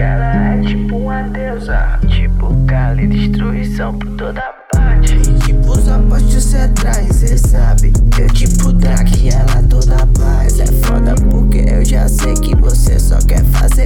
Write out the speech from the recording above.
ela é tipo uma deusa, tipo Kali, destruição por toda parte. E tipo só poste cê atrás, cê sabe. Eu tipo Drake, ela toda paz. É foda porque eu já sei que você só quer fazer